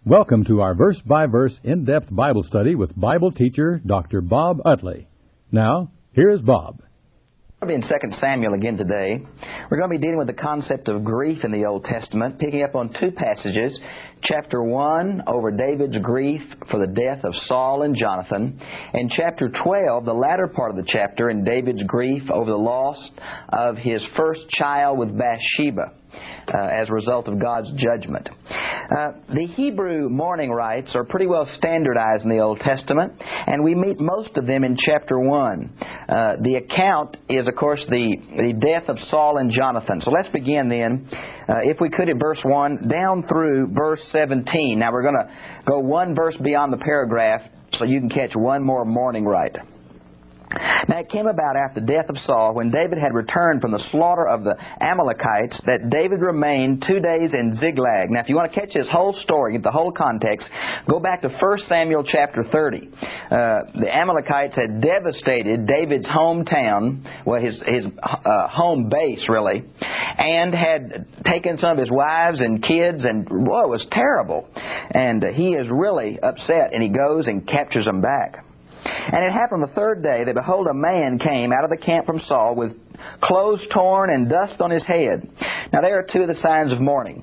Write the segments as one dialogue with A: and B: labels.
A: Welcome to our verse-by-verse, in-depth Bible study with Bible teacher Dr. Bob Utley. Now, here is Bob.
B: We'll be in 2 Samuel again today. We're going to be dealing with the concept of grief in the Old Testament, picking up on two passages. Chapter 1, over David's grief for the death of Saul and Jonathan. And chapter 12, the latter part of the chapter, in David's grief over the loss of his first child with Bathsheba as a result of God's judgment. The Hebrew mourning rites are pretty well standardized in the Old Testament, and we meet most of them in chapter 1. The account is, of course, the death of Saul and Jonathan. So let's begin then, if we could, at verse 1 down through verse 17. Now we're going to go one verse beyond the paragraph so you can catch one more mourning rite. Now it came about after the death of Saul, when David had returned from the slaughter of the Amalekites, that David remained 2 days in Ziklag. Now if you want to catch this whole story, get the whole context, go back to 1 Samuel chapter 30. The Amalekites had devastated David's hometown, well his home base really, and had taken some of his wives and kids, and it was terrible. And he is really upset, and he goes and captures them back. And it happened the third day that, behold, a man came out of the camp from Saul with clothes torn and dust on his head. Now, there are two of the signs of mourning.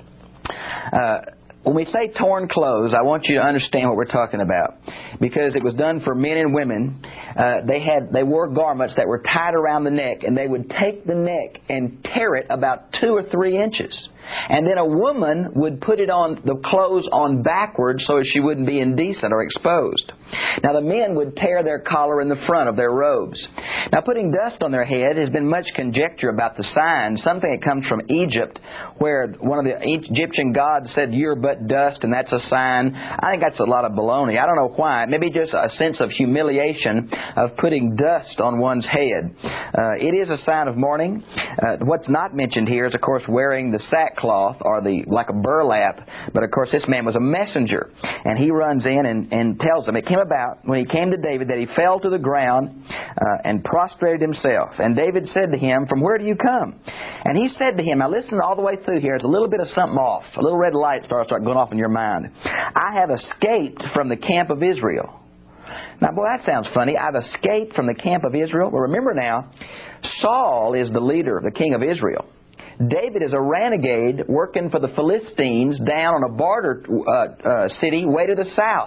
B: When we say torn clothes, I want you to understand what we're talking about. Because it was done for men and women. They wore garments that were tied around the neck, and they would take the neck and tear it about 2 or 3 inches. And then a woman would put the clothes on backwards so she wouldn't be indecent or exposed. Now the men would tear their collar in the front of their robes. Now putting dust on their head has been much conjecture about the sign, something that comes from Egypt, where one of the Egyptian gods said, "You're but dust," and that's a sign. I think that's a lot of baloney. I don't know why. Maybe just a sense of humiliation of putting dust on one's head. It is a sign of mourning. What's not mentioned here is, of course, wearing the sackcloth or like a burlap. But, of course, this man was a messenger. And he runs in and tells them, it came about when he came to David that he fell to the ground and prostrated himself. And David said to him, "From where do you come?" And he said to him, now listen all the way through here, there's a little bit of something off. A little red light start going off in your mind. "I have escaped from the camp of Israel." Now, boy, that sounds funny. I've escaped from the camp of Israel. Well, remember now, Saul is the leader, the king of Israel. David is a renegade working for the Philistines down on a border city way to the south.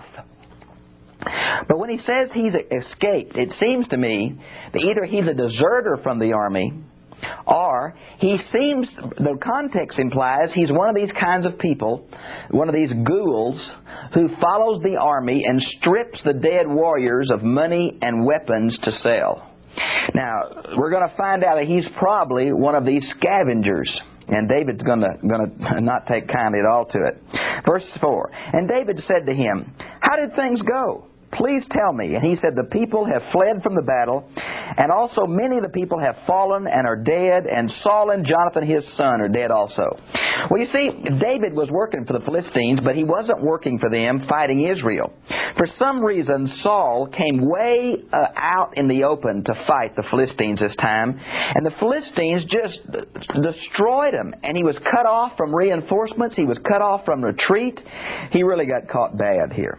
B: But when he says he's escaped, it seems to me that either he's a deserter from the army, or the context implies he's one of these kinds of people, one of these ghouls, who follows the army and strips the dead warriors of money and weapons to sell. Now, we're going to find out that he's probably one of these scavengers. And David's going to not take kindly at all to it. Verse 4, "And David said to him, 'How did things go? Please tell me.' And he said, 'The people have fled from the battle, and also many of the people have fallen and are dead, and Saul and Jonathan his son are dead also.'" Well, you see, David was working for the Philistines, but he wasn't working for them fighting Israel. For some reason, Saul came way out in the open to fight the Philistines this time, and the Philistines just destroyed him, and he was cut off from reinforcements, he was cut off from retreat. He really got caught bad here.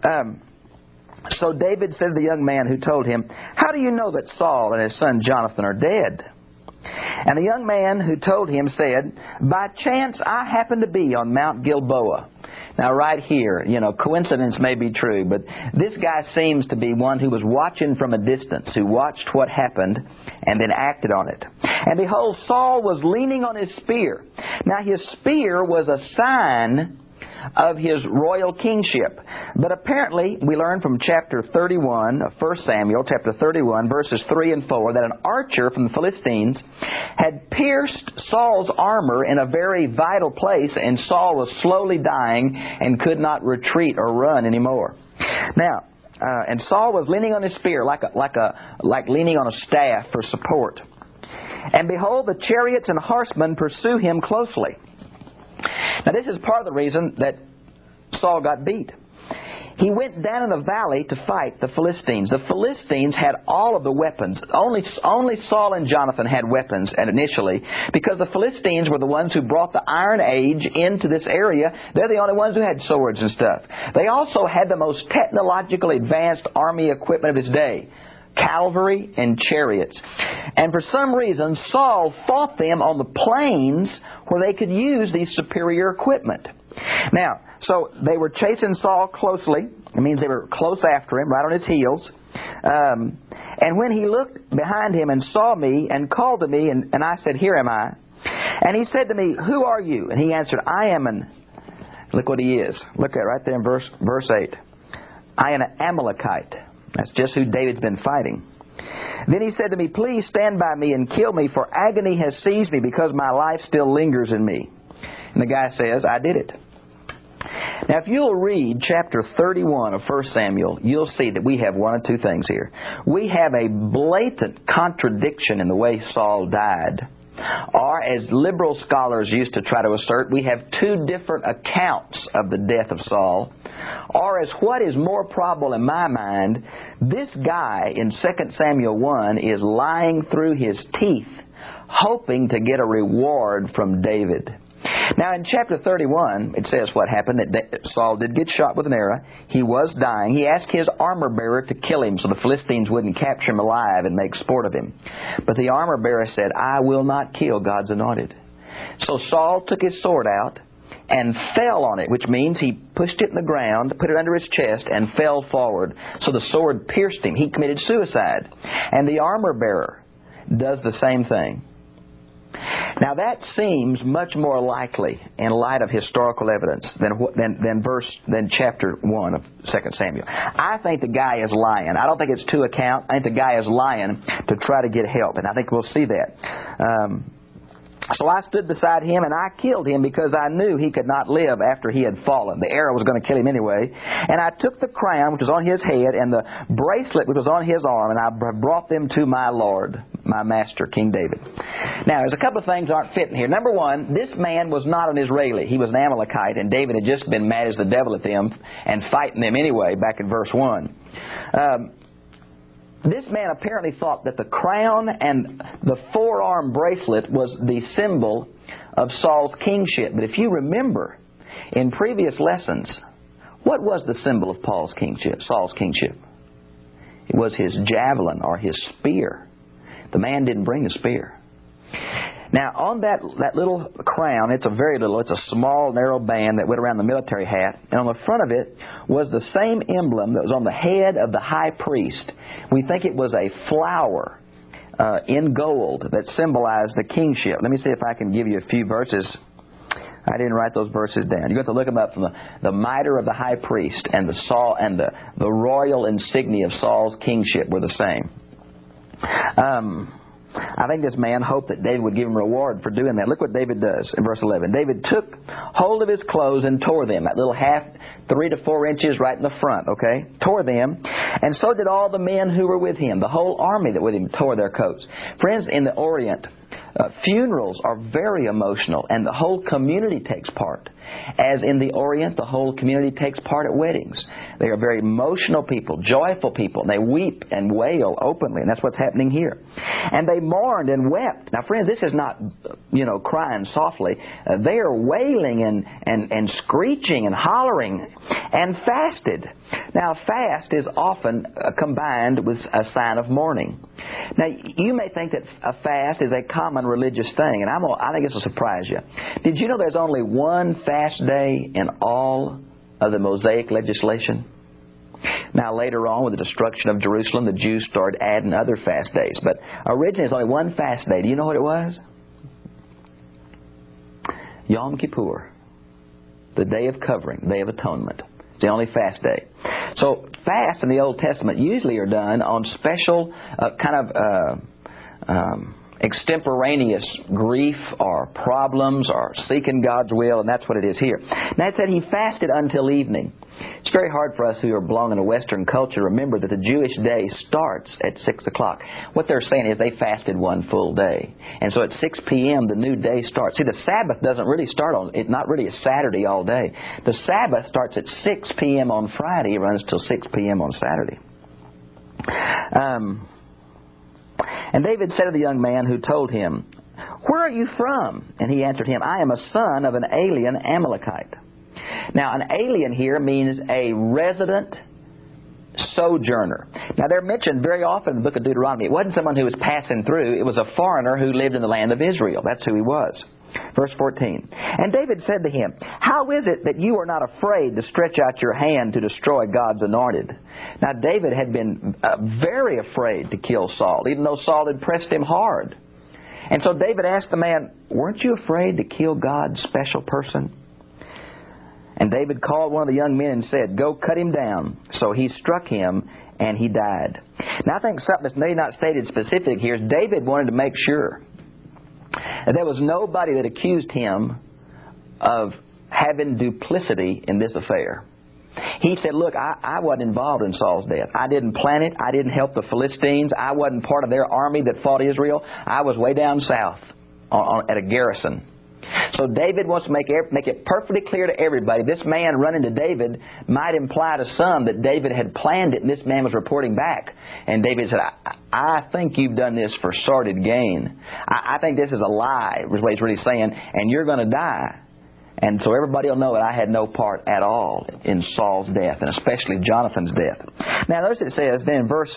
B: So David said to the young man who told him, "How do you know that Saul and his son Jonathan are dead?" And the young man who told him said, "By chance I happened to be on Mount Gilboa." Now right here, coincidence may be true, but this guy seems to be one who was watching from a distance, who watched what happened and then acted on it. "And behold, Saul was leaning on his spear." Now his spear was a sign of his royal kingship. But apparently, we learn from chapter 31 of 1 Samuel, chapter 31, verses 3 and 4, that an archer from the Philistines had pierced Saul's armor in a very vital place, and Saul was slowly dying and could not retreat or run anymore. Now, and Saul was leaning on his spear like leaning on a staff for support. "And behold, the chariots and horsemen pursue him closely." Now, this is part of the reason that Saul got beat. he went down in the valley to fight the Philistines. The Philistines had all of the weapons. Only Saul and Jonathan had weapons initially, because the Philistines were the ones who brought the Iron Age into this area. They're the only ones who had swords and stuff. They also had the most technologically advanced army equipment of his day. Cavalry and chariots. And for some reason, Saul fought them on the plains where they could use these superior equipment. Now, so they were chasing Saul closely. It means they were close after him, right on his heels. And when he looked behind him and saw me and called to me, and I said, "Here am I." And he said to me, "Who are you?" And he answered, "I am an..." Look what he is. Look at it right there in verse 8. "I am an Amalekite." That's just who David's been fighting. Then he said to me, "Please stand by me and kill me, for agony has seized me because my life still lingers in me." And the guy says, "I did it." Now, if you'll read chapter 31 of 1 Samuel, you'll see that we have one of two things here. We have a blatant contradiction in the way Saul died. Or, as liberal scholars used to try to assert, we have two different accounts of the death of Saul. Or, as what is more probable in my mind, this guy in 2 Samuel 1 is lying through his teeth, hoping to get a reward from David. Now, in chapter 31, it says what happened, that Saul did get shot with an arrow. He was dying. He asked his armor-bearer to kill him so the Philistines wouldn't capture him alive and make sport of him. But the armor-bearer said, "I will not kill God's anointed." So Saul took his sword out and fell on it, which means he pushed it in the ground, put it under his chest, and fell forward. So the sword pierced him. He committed suicide. And the armor-bearer does the same thing. Now that seems much more likely in light of historical evidence than chapter 1 of 2 Samuel. I think the guy is lying. I don't think it's two accounts. I think the guy is lying to try to get help, and I think we'll see that. So I stood beside him, and I killed him because I knew he could not live after he had fallen. The arrow was going to kill him anyway. And I took the crown, which was on his head, and the bracelet, which was on his arm, and I brought them to my Lord, my master, King David. Now, there's a couple of things aren't fitting here. Number one, this man was not an Israeli. He was an Amalekite, and David had just been mad as the devil at them and fighting them anyway, back in verse 1. This man apparently thought that the crown and the forearm bracelet was the symbol of Saul's kingship. But if you remember, in previous lessons, what was the symbol of Saul's kingship? It was his javelin or his spear. The man didn't bring a spear. Now, on that little crown, it's a small, narrow band that went around the military hat. And on the front of it was the same emblem that was on the head of the high priest. We think it was a flower in gold that symbolized the kingship. Let me see if I can give you a few verses. I didn't write those verses down. You have to look them up. From the mitre of the high priest and the royal insignia of Saul's kingship were the same. I think this man hoped that David would give him a reward for doing that. Look what David does in verse 11. David took hold of his clothes and tore them. That little 3 to 4 inches right in the front, okay? Tore them. And so did all the men who were with him. The whole army that with him tore their coats. Friends, in the Orient, funerals are very emotional, and the whole community takes part. As in the Orient, the whole community takes part at weddings. They are very emotional people, joyful people, and they weep and wail openly, and that's what's happening here. And they mourned and wept. Now, friends, this is not, crying softly. They are wailing and screeching and hollering and fasted. Now, fast is often combined with a sign of mourning. Now, you may think that a fast is a common religious thing, and I think this will surprise you. Did you know there's only one fast day in all of the Mosaic legislation? Now, later on, with the destruction of Jerusalem, the Jews started adding other fast days. But originally, there's only one fast day. Do you know what it was? Yom Kippur, the Day of Covering, Day of Atonement. It's the only fast day. So, fasts in the Old Testament usually are done on special extemporaneous grief or problems or seeking God's will, and that's what it is here. Now, it said he fasted until evening. It's very hard for us who are belong in a Western culture to remember that the Jewish day starts at 6 o'clock. What they're saying is they fasted one full day. And so at 6 p.m. the new day starts. See, the Sabbath doesn't really start on, it's not really a Saturday all day. The Sabbath starts at 6 p.m. on Friday. It runs till 6 p.m. on Saturday. And David said to the young man who told him, "Where are you from?" And he answered him, "I am a son of an alien Amalekite." Now, an alien here means a resident sojourner. Now, they're mentioned very often in the book of Deuteronomy. It wasn't someone who was passing through. It was a foreigner who lived in the land of Israel. That's who he was. Verse 14. And David said to him, "How is it that you are not afraid to stretch out your hand to destroy God's anointed?" Now, David had been very afraid to kill Saul, even though Saul had pressed him hard. And so David asked the man, "Weren't you afraid to kill God's special person?" And David called one of the young men and said, "Go cut him down." So he struck him, and he died. Now, I think something that's maybe not stated specific here is David wanted to make sure that there was nobody that accused him of having duplicity in this affair. He said, "Look, I wasn't involved in Saul's death. I didn't plan it. I didn't help the Philistines. I wasn't part of their army that fought Israel. I was way down south at a garrison." So David wants to make it perfectly clear to everybody, this man running to David might imply to some that David had planned it and this man was reporting back. And David said, I think you've done this for sordid gain. I think this is a lie, is what he's really saying, and you're going to die. And so everybody will know that I had no part at all in Saul's death, and especially Jonathan's death. Now notice it says then in verse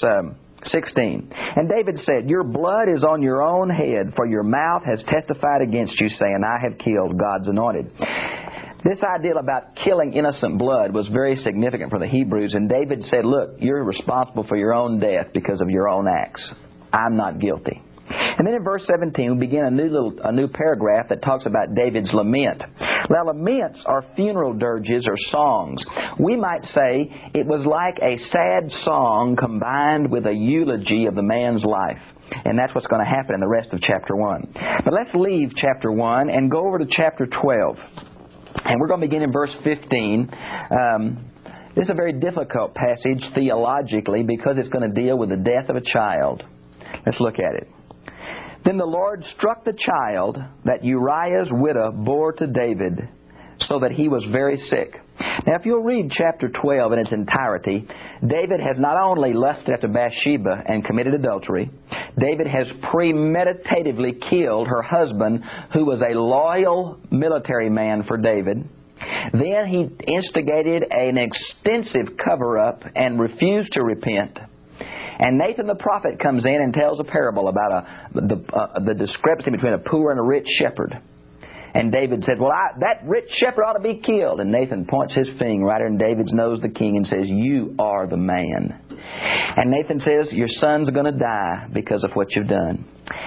B: 16, and David said, "Your blood is on your own head, for your mouth has testified against you, saying, I have killed God's anointed." This idea about killing innocent blood was very significant for the Hebrews, and David said, "Look, you're responsible for your own death because of your own acts. I'm not guilty." And then in verse 17, we begin a new paragraph that talks about David's lament. Now, laments are funeral dirges or songs. We might say it was like a sad song combined with a eulogy of the man's life. And that's what's going to happen in the rest of chapter 1. But let's leave chapter 1 and go over to chapter 12. And we're going to begin in verse 15. This is a very difficult passage theologically because it's going to deal with the death of a child. Let's look at it. Then the Lord struck the child that Uriah's widow bore to David, so that he was very sick. Now, if you'll read chapter 12 in its entirety, David has not only lusted after Bathsheba and committed adultery, David has premeditatively killed her husband, who was a loyal military man for David. Then he instigated an extensive cover-up and refused to repent. And Nathan the prophet comes in and tells a parable about the discrepancy between a poor and a rich shepherd. And David said, "Well, that rich shepherd ought to be killed." And Nathan points his finger right in David's nose, the king, and says, "You are the man." And Nathan says, "Your son's going to die because of what you've done."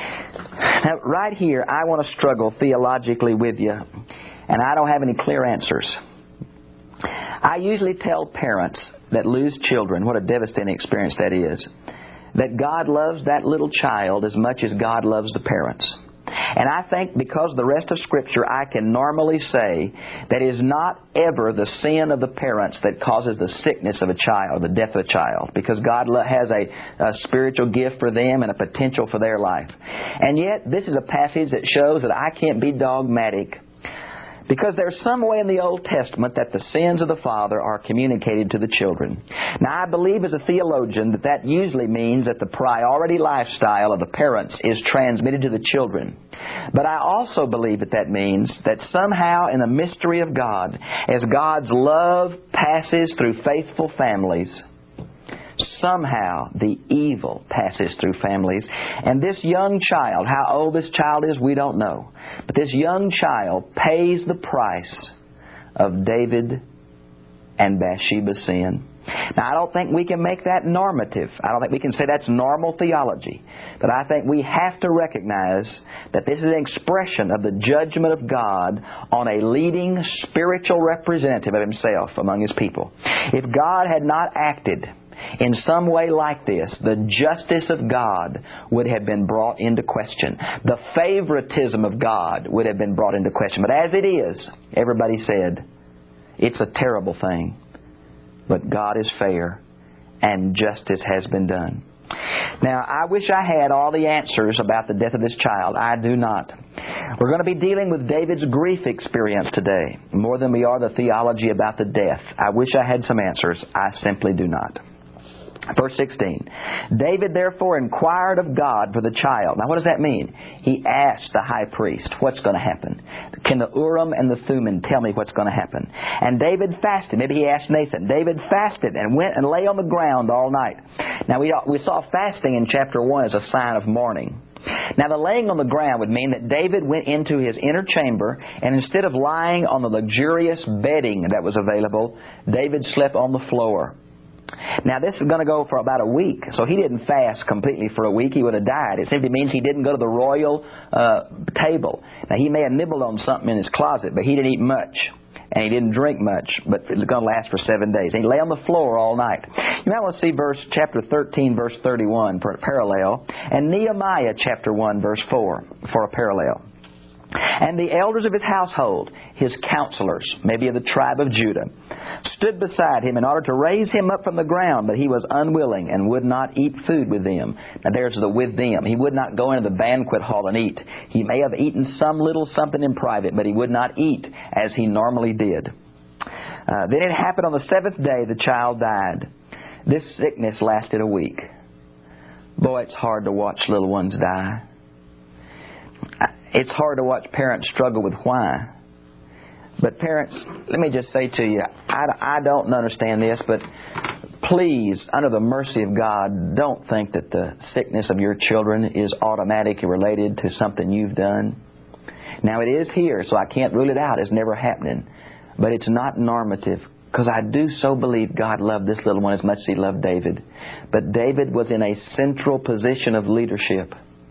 B: Now, right here, I want to struggle theologically with you. And I don't have any clear answers. I usually tell parents that lose children, what a devastating experience that is, that God loves that little child as much as God loves the parents. And I think because of the rest of Scripture, I can normally say that it is not ever the sin of the parents that causes the sickness of a child, the death of a child, because God has a spiritual gift for them and a potential for their life. And yet, this is a passage that shows that I can't be dogmatic, because there's some way in the Old Testament that the sins of the father are communicated to the children. Now, I believe as a theologian that usually means that the priority lifestyle of the parents is transmitted to the children. But I also believe that means that somehow in the mystery of God, as God's love passes through faithful families, somehow the evil passes through families. And this young child, how old this child is, we don't know. But this young child pays the price of David and Bathsheba's sin. Now, I don't think we can make that normative. I don't think we can say that's normal theology. But I think we have to recognize that this is an expression of the judgment of God on a leading spiritual representative of Himself among His people. If God had not acted in some way like this, the justice of God would have been brought into question. The favoritism of God would have been brought into question. But as it is, everybody said, it's a terrible thing. but God is fair, and justice has been done. Now, I wish I had all the answers about the death of this child. I do not. We're going to be dealing with David's grief experience today, more than we are the theology about the death. I wish I had some answers. I simply do not. Verse 16, David therefore inquired of God for the child. Now what does that mean? He asked the high priest, what's going to happen? Can the Urim and the Thummim tell me what's going to happen? And David fasted. Maybe he asked Nathan. David fasted and went and lay on the ground all night. Now we saw fasting in chapter 1 as a sign of mourning. Now the laying on the ground would mean that David went into his inner chamber, and instead of lying on the luxurious bedding that was available, David slept on the floor. Now this is going to go for about a week, so he didn't fast completely for a week. He would have died. It simply means he didn't go to the royal table. Now he may have nibbled on something in his closet, but he didn't eat much. And he didn't drink much, but it's going to last for 7 days. And he lay on the floor all night. You might want to see chapter 13, verse 31 for a parallel, and Nehemiah chapter 1, verse 4 for a parallel. And the elders of his household, his counselors, maybe of the tribe of Judah, stood beside him in order to raise him up from the ground, but he was unwilling and would not eat food with them. Now there's the with them. He would not go into the banquet hall and eat. He may have eaten some little something in private, but he would not eat as he normally did. Then it happened on the 7th day the child died. This sickness lasted a week. Boy, it's hard to watch little ones die. It's hard to watch parents struggle with why. But parents, let me just say to you, I don't understand this, but please, under the mercy of God, don't think that the sickness of your children is automatically related to something you've done. Now, it is here, so I can't rule it out as never happening. But it's not normative, because I do so believe God loved this little one as much as He loved David. But David was in a central position of leadership.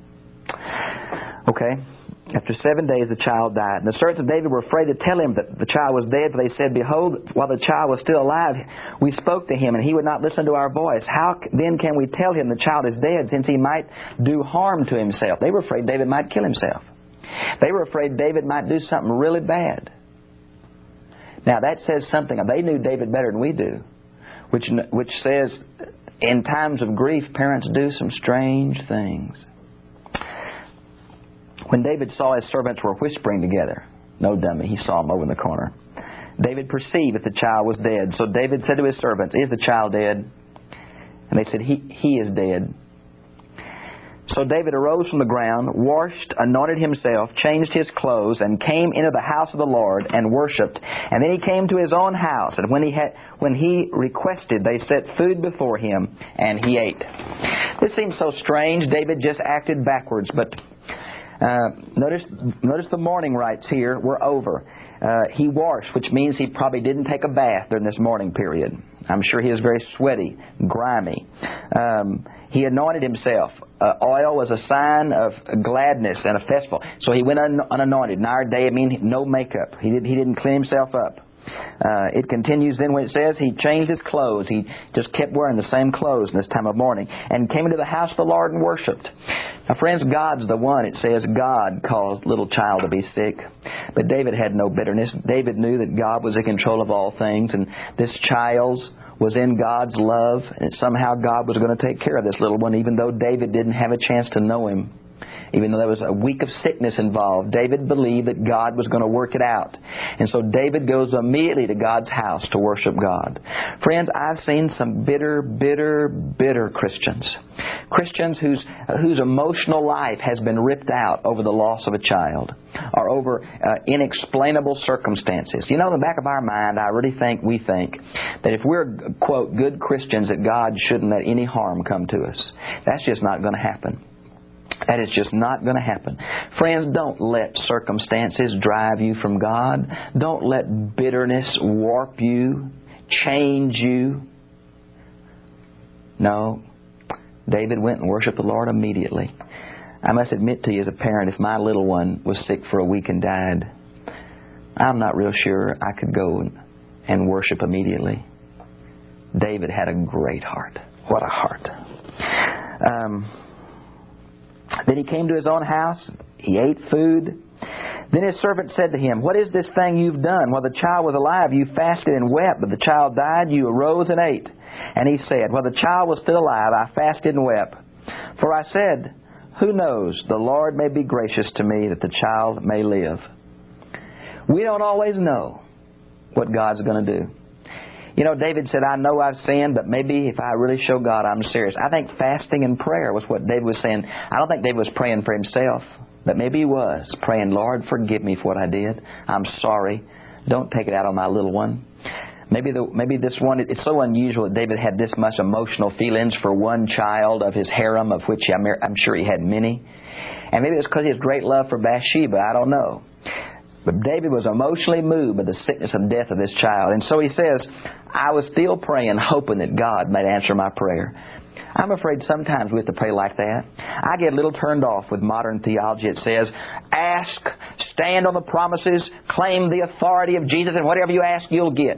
B: Okay? After 7 days, the child died. And the servants of David were afraid to tell him that the child was dead, for they said, Behold, while the child was still alive, we spoke to him, and he would not listen to our voice. How then can we tell him the child is dead, since he might do harm to himself? They were afraid David might kill himself. They were afraid David might do something really bad. Now, that says something. They knew David better than we do, which says in times of grief, parents do some strange things. When David saw his servants were whispering together, no dummy, he saw them over in the corner. David perceived that the child was dead. So David said to his servants, Is the child dead? And they said, He is dead. So David arose from the ground, washed, anointed himself, changed his clothes, and came into the house of the Lord and worshipped. And then he came to his own house. And when he requested, they set food before him, and he ate. This seems so strange. David just acted backwards, but notice the morning rites here were over. He washed, which means he probably didn't take a bath during this mourning period. I'm sure he was very sweaty, grimy. He anointed himself. Oil was a sign of gladness and a festival. So he went unanointed. In our day, it means no makeup. He didn't clean himself up. It continues then when it says he changed his clothes. He just kept wearing the same clothes in this time of mourning, and came into the house of the Lord and worshipped. Now, friends, God's the one. It says God caused little child to be sick. But David had no bitterness. David knew that God was in control of all things, and this child was in God's love, and somehow God was going to take care of this little one, even though David didn't have a chance to know Him. Even though there was a week of sickness involved, David believed that God was going to work it out. And so David goes immediately to God's house to worship God. Friends, I've seen some bitter Christians. Christians whose emotional life has been ripped out over the loss of a child, or over inexplainable circumstances. You know, in the back of our mind, we think that if we're, quote, good Christians, that God shouldn't let any harm come to us. That's just not going to happen. That is just not going to happen. Friends, don't let circumstances drive you from God. Don't let bitterness warp you, change you. No. David went and worshiped the Lord immediately. I must admit to you as a parent, if my little one was sick for a week and died, I'm not real sure I could go and worship immediately. David had a great heart. What a heart. Then he came to his own house. He ate food. Then his servant said to him, What is this thing you've done? While the child was alive, you fasted and wept, but the child died, you arose and ate. And he said, While the child was still alive, I fasted and wept. For I said, Who knows? The Lord may be gracious to me that the child may live. We don't always know what God's going to do. You know, David said, I know I've sinned, but maybe if I really show God I'm serious. I think fasting and prayer was what David was saying. I don't think David was praying for himself, but maybe he was praying, Lord, forgive me for what I did. I'm sorry. Don't take it out on my little one. Maybe this one, it's so unusual that David had this much emotional feelings for one child of his harem, of which I'm sure he had many. And maybe it's because he has great love for Bathsheba. I don't know. But David was emotionally moved by the sickness and death of this child. And so he says, I was still praying, hoping that God might answer my prayer. I'm afraid sometimes we have to pray like that. I get a little turned off with modern theology. It says, ask, stand on the promises, claim the authority of Jesus, and whatever you ask, you'll get.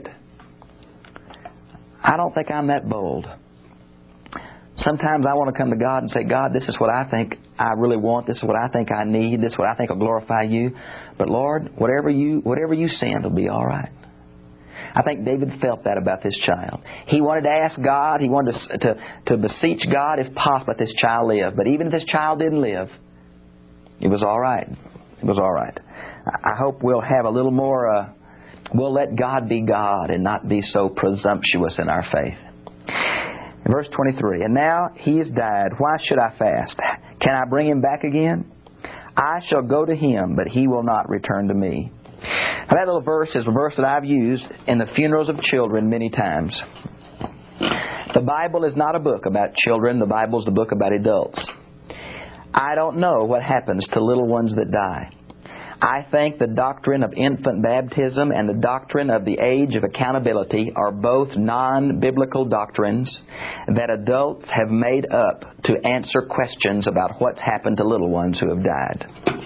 B: I don't think I'm that bold. Sometimes I want to come to God and say, God, this is what I think I really want. This is what I think I need. This is what I think will glorify you. But Lord, whatever you send will be all right. I think David felt that about this child. He wanted to ask God. He wanted to beseech God, if possible, that this child live. But even if this child didn't live, it was all right. It was all right. I hope we'll have a little more, we'll let God be God and not be so presumptuous in our faith. Verse 23, And now he has died. Why should I fast? Can I bring him back again? I shall go to him, but he will not return to me. Now, that little verse is a verse that I've used in the funerals of children many times. The Bible is not a book about children. The Bible is the book about adults. I don't know what happens to little ones that die. I think the doctrine of infant baptism and the doctrine of the age of accountability are both non-biblical doctrines that adults have made up to answer questions about what's happened to little ones who have died.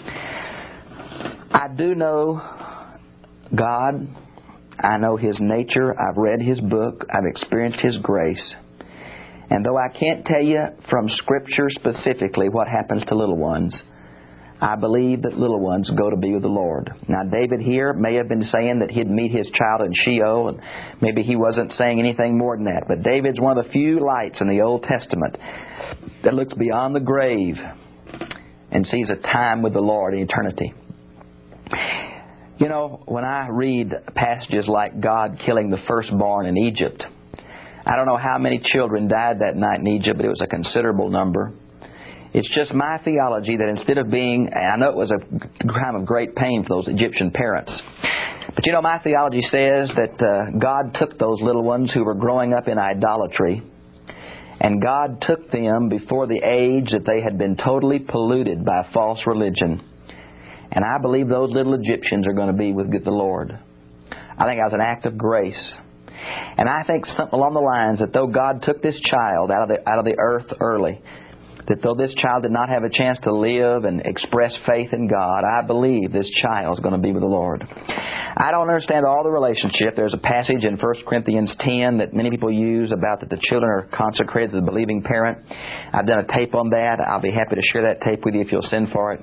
B: I do know God. I know His nature. I've read His book. I've experienced His grace. And though I can't tell you from Scripture specifically what happens to little ones, I believe that little ones go to be with the Lord. Now, David here may have been saying that he'd meet his child in Sheol, and maybe he wasn't saying anything more than that. But David's one of the few lights in the Old Testament that looks beyond the grave and sees a time with the Lord in eternity. You know, when I read passages like God killing the firstborn in Egypt, I don't know how many children died that night in Egypt, but it was a considerable number. It's just my theology that instead of being, I know it was a time of great pain for those Egyptian parents, but you know, my theology says that God took those little ones who were growing up in idolatry, and God took them before the age that they had been totally polluted by false religion. And I believe those little Egyptians are going to be with the Lord. I think that was an act of grace. And I think something along the lines that though God took this child out of the earth early, that though this child did not have a chance to live and express faith in God, I believe this child is going to be with the Lord. I don't understand all the relationship. There's a passage in 1 Corinthians 10 that many people use about that the children are consecrated to the believing parent. I've done a tape on that. I'll be happy to share that tape with you if you'll send for it.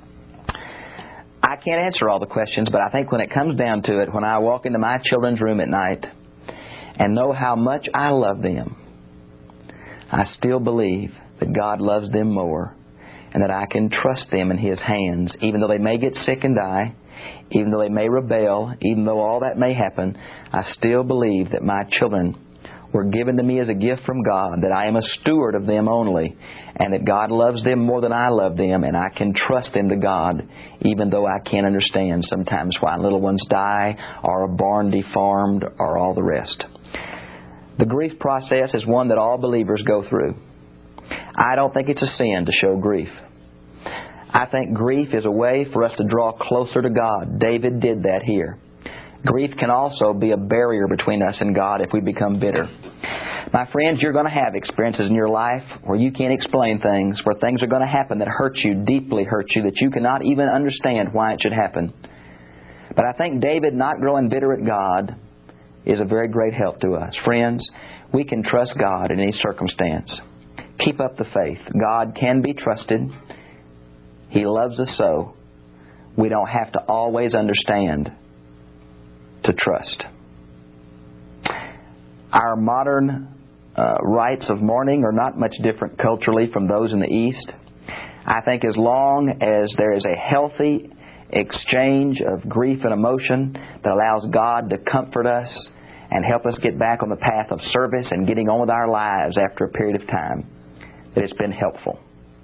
B: I can't answer all the questions, but I think when it comes down to it, when I walk into my children's room at night and know how much I love them, I still believe that God loves them more and that I can trust them in His hands, even though they may get sick and die, even though they may rebel, even though all that may happen. I still believe that my children were given to me as a gift from God, that I am a steward of them only, and that God loves them more than I love them, and I can trust them to God, even though I can't understand sometimes why little ones die or are born deformed or all the rest. The grief process is one that all believers go through. I don't think it's a sin to show grief. I think grief is a way for us to draw closer to God. David did that here. Grief can also be a barrier between us and God if we become bitter. My friends, you're going to have experiences in your life where you can't explain things, where things are going to happen that hurt you, deeply hurt you, that you cannot even understand why it should happen. But I think David not growing bitter at God is a very great help to us. Friends, we can trust God in any circumstance. Keep up the faith. God can be trusted. He loves us so. We don't have to always understand to trust. Our modern rites of mourning are not much different culturally from those in the East. I think as long as there is a healthy exchange of grief and emotion that allows God to comfort us and help us get back on the path of service and getting on with our lives after a period of time, that it's been helpful.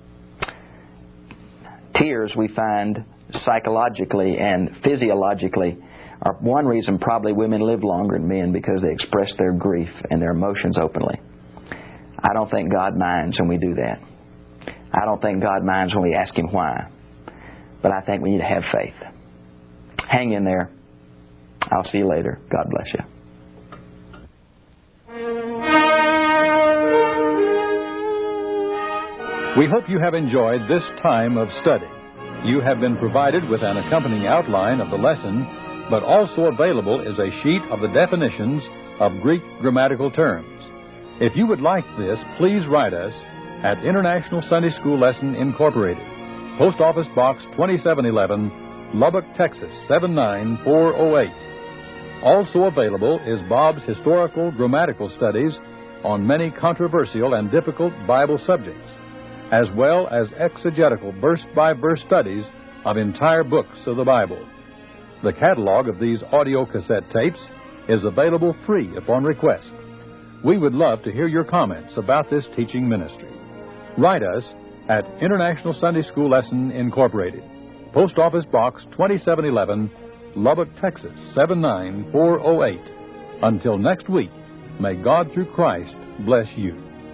B: Tears, we find psychologically and physiologically, are one reason probably women live longer than men, because they express their grief and their emotions openly. I don't think God minds when we do that. I don't think God minds when we ask Him why. But I think we need to have faith. Hang in there. I'll see you later. God bless you.
A: We hope you have enjoyed this time of study. You have been provided with an accompanying outline of the lesson, but also available is a sheet of the definitions of Greek grammatical terms. If you would like this, please write us at International Sunday School Lesson Incorporated, Post Office Box 2711, Lubbock, Texas 79408. Also available is Bob's Historical Grammatical Studies on many controversial and difficult Bible subjects, as well as exegetical verse-by-verse studies of entire books of the Bible. The catalog of these audio cassette tapes is available free upon request. We would love to hear your comments about this teaching ministry. Write us at International Sunday School Lesson Incorporated, Post Office Box 2711, Lubbock, Texas 79408. Until next week, may God through Christ bless you.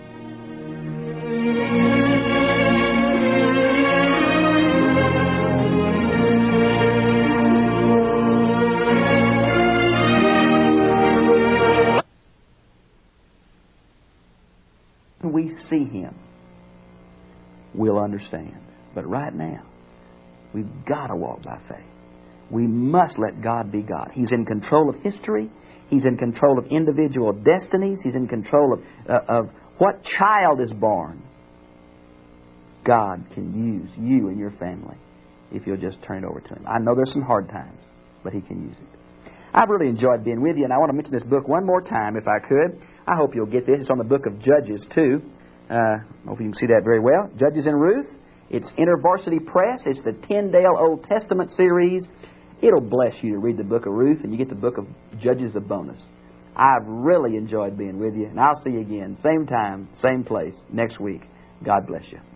B: We see Him, we'll understand. But right now, we've got to walk by faith. We must let God be God. He's in control of history. He's in control of individual destinies. He's in control of what child is born. God can use you and your family if you'll just turn it over to Him. I know there's some hard times, but He can use it. I've really enjoyed being with you, and I want to mention this book one more time if I could. I hope you'll get this. It's on the book of Judges, too. I hope you can see that very well. Judges and Ruth. It's InterVarsity Press. It's the Tyndale Old Testament series. It'll bless you to read the book of Ruth, and you get the book of Judges a bonus. I've really enjoyed being with you, and I'll see you again, same time, same place, next week. God bless you.